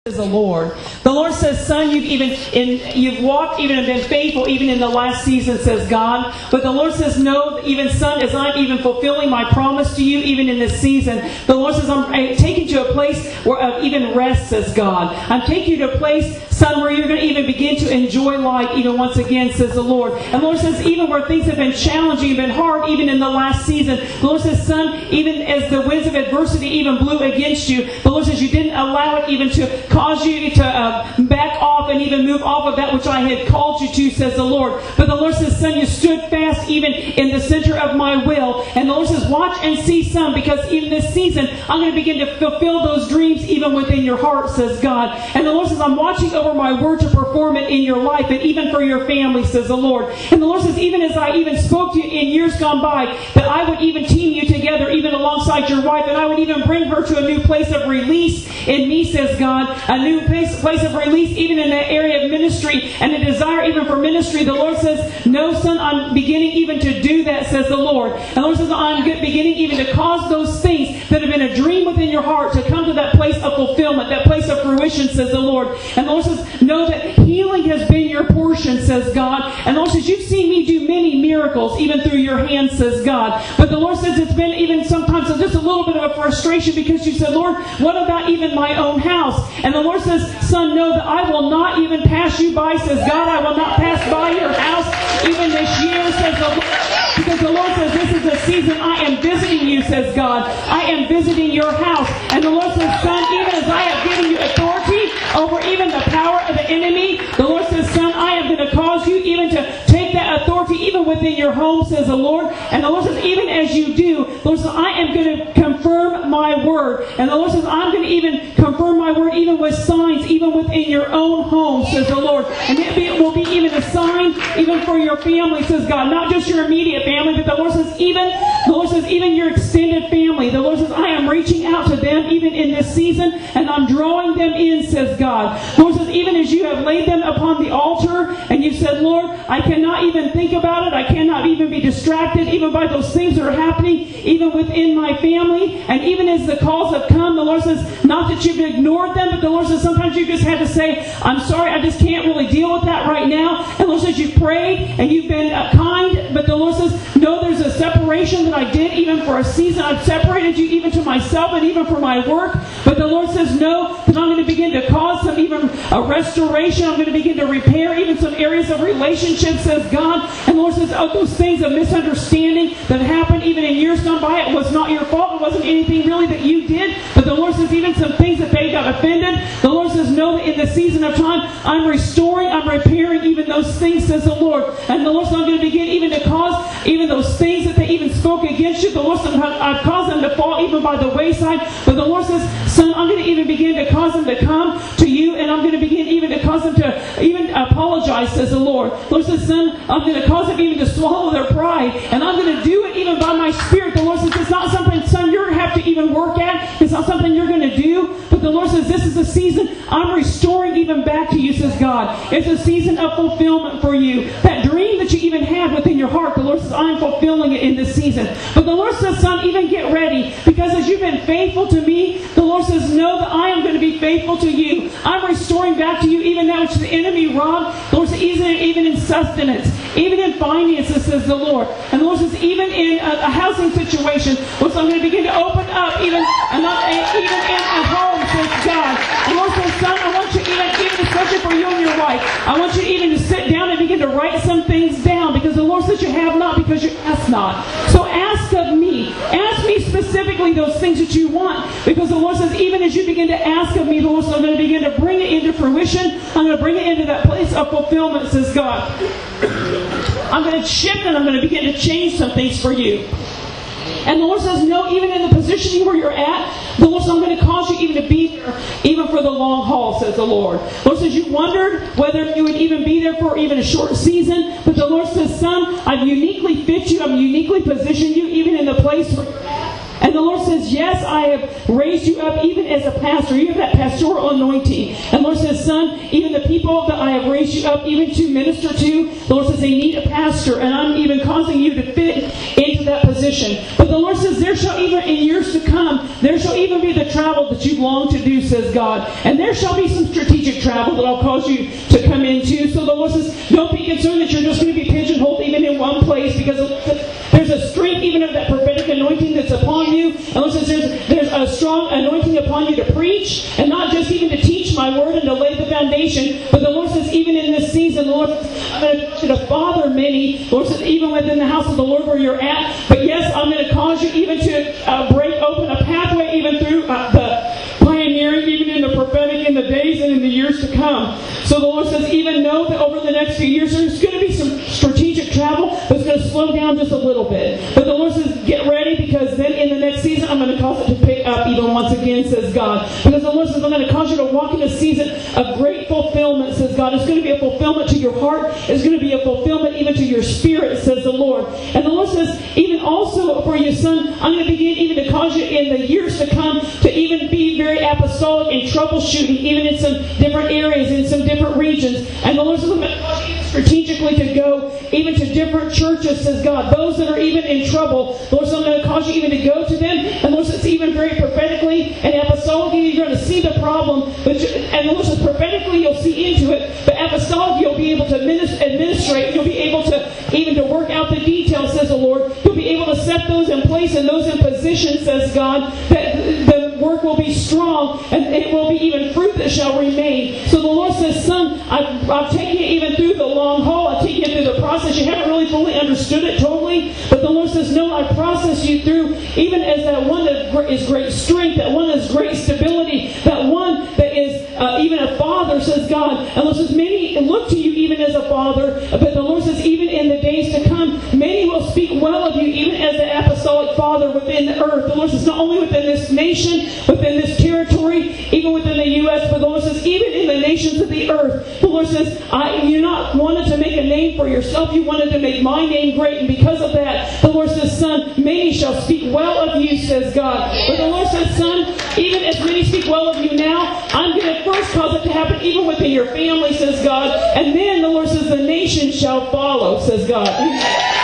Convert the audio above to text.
The Lord. The Lord says, son, you've walked even and been faithful even in the last season, says God. But the Lord says, no, even son, as I'm even fulfilling my promise to you even in this season, the Lord says, I'm taking you to a place of even rest, says God. I'm taking you to a place, son, where you're going to even begin to enjoy life even once again, says the Lord. And the Lord says, even where things have been challenging, been hard, even in the last season, the Lord says, son, even as the winds of adversity even blew against you, the Lord says you didn't allow it even to cause you to back off and even move off of that which I had called you to, says the Lord. But the Lord says, son, you stood fast even in the center of my will. And the Lord says, watch and see, son, because even this season, I'm going to begin to fulfill those dreams even within your heart, says God. And the Lord says, I'm watching over my word to perform it in your life and even for your family, says the Lord. And the Lord says, even as I even spoke to you in years gone by, that I would even team you together even alongside your wife, and I would even bring her to a new place of release in me, says God. A new place of release even in the area of ministry and a desire even for ministry. The Lord says, no, son, I'm beginning even to do that, says the Lord. And the Lord says, I'm beginning even to cause those things that have been a dream within your heart to come to that place of fulfillment, that place of fruition, says the Lord. And the Lord says, know that healing has been your portion, says God. And the Lord says, you've seen me do many miracles even through your hands, says God. But the Lord says it's been even sometimes just a little bit of a frustration because you said, Lord, what about even my own house? And the Lord says, son, know that I will not even pass you by, says God. I will not pass by your house even this year, says the Lord. Because the Lord says, this is the season I am visiting you, says God. I am visiting your house. And the Lord says, son, even as I have given you authority over even the power of the enemy, the Lord says, son, I am going to cause you even to take that authority even within your home, says the Lord. And the Lord says, even as you do, the Lord says, I am going to confirm my word. And the Lord says, I'm going to even confirm my word even with signs, even within your own home, says the Lord. And it will be even a sign even for your family, says God. Not just your immediate family, but the Lord says, even your extended family. The Lord says, I am reaching out to them even in this season, and I'm drawing them in, says God. The Lord says, even as you have laid them upon the altar, and you said, Lord, I cannot even think about it. I cannot even be distracted even by those things that are happening even within my family. And even as the calls have come, the Lord says, not that you've ignored them, but the Lord says sometimes you just had to say, I'm sorry, I just can't really deal with that right now. And the Lord says you've prayed and you've been kind, but the Lord says, no, there's a separation that I did even for a season. I've separated you even to myself and even for my work. But the Lord says, no, that I'm going to begin to cause some even a restoration. I'm going to begin to repair even some areas of relationships, says God. And the Lord says, oh, those things of misunderstanding that happened even in years gone by, it was not your fault. It wasn't anything really that you did. But the Lord says even some things that they got offended, the Lord says, know that in the season of time, I'm restoring, I'm repairing even those things, says the Lord. And the Lord says, I'm going to begin even to cause even those things that they even spoke against you. The Lord says, I've caused them to fall even by the wayside. But the Lord says, son, I'm going to even begin to cause them to come to you, and I'm going to begin even to cause them to even apologize, says the Lord. The Lord says, son, I'm going to cause them even to swallow their pride, and I'm going to do it even by my Spirit. The Lord says, it's not something, son, you're going to have to even work at. It's not something you're going to do. But the Lord says, this is a season I'm restoring even back to you, says God. It's a season of fulfillment for you. That dream that you even had within your heart, the Lord says, I'm fulfilling it in this season. But the Lord says, son, even get ready, because as you've been faithful to me, the Lord says, know that I am going to be faithful to you. I'm restoring back to you even that which the enemy robbed. The Lord says, even in sustenance, even in finances, says the Lord. And the Lord says, even in a housing situation, Lord says, I'm going to begin to open up even in a home, says God. And Lord says, son, I want you even especially for you and your wife, I want you even to sit down and begin to write some things down, because the Lord says you have not because you ask not. So ask of me. Ask me specifically those things that you want, because the Lord says, even as you begin to ask of me, the Lord says, I'm going to begin to bring it into fruition. I'm going to bring it into that place of fulfillment, says God. I'm going to shift and I'm going to begin to change some things for you. And the Lord says, no, even in the position where you're at, the Lord says, I'm going to cause you even to be there, even for the long haul, says the Lord. The Lord says, you wondered whether you would even be there for even a short season. But the Lord says, son, I've uniquely fit you. I've uniquely positioned you even in the place where you're at. And the Lord says, yes, I have raised you up even as a pastor. You have that pastoral anointing. And the Lord says, son, even the people that I have raised you up even to minister to, the Lord says they need a pastor. And I'm even causing you to fit into that position opposition. But the Lord says, there shall even in years to come, there shall even be the travel that you've longed to do, says God. And there shall be some strategic travel that I'll cause you to come into. So the Lord says, don't be concerned that you're just going to be pigeonholed even in one place, because there's a strength even of that prophetic anointing that's upon you. And the Lord says there's a strong anointing upon you to preach, and not just even to teach my word and to lay the foundation. But the Lord says, even in this season, Lord, I'm going to father many. The Lord says, even within the house of the Lord where you're at. But yes, I'm going to cause you even to break open a pathway even through the pioneering, even in the prophetic, in the days and in the years to come. So the Lord says, even know that over the next few years, there's going to be some strategic travel that's going to slow down just a little bit. But the Lord says, get ready, because then in the next season, I'm going to cause it to pick up even once again, says God. Because the Lord says, I'm going to cause you to walk in a season of great fulfillment, says God. It's going to be a fulfillment to your heart. It's going to be a fulfillment even to your spirit, says the Lord. And the Lord says, even also for you, son, I'm going to begin even to cause you in the years to come to even be very apostolic in troubleshooting, even in some different areas, in some different regions. And the Lord says, I'm going to cause you strategically to go even to different churches, says God. Those that are even in trouble, the Lord says, I'm going to cause you even to go to them. And the Lord says, even very prophetically and apostolically, you're going to see the problem. And the Lord says, prophetically, you'll see into it. But apostolically, you'll be able to administrate. You'll be able to even to work out the details, says the Lord. You'll be able to set those in place and those in position, says God, that the work will be strong and it will be even fruit that shall remain. So the Lord says, son, I've taken you even through the long haul. I've taken you through the process. You haven't really fully understood it totally. But the Lord says, no, I process you through even as that one that is great strength, that one that is great stability, that one that is even a father, says God. And the Lord says, many look to you even as a father. But the Lord says, even in the days to come, many will speak well of you, even as the apostolic father within the earth. The Lord says, not only within this nation, within this territory, even within the U.S., but the Lord says, even in the nations of the earth. The Lord says, you not wanted to make a name for yourself, you wanted to make my name great. And because of that, the Lord says, son, many shall speak well of you, says God. But the Lord says, son, even as many speak well of you now, I'm going to first cause it to happen even within your family, says God. And then the Lord says, the nation shall follow, says God.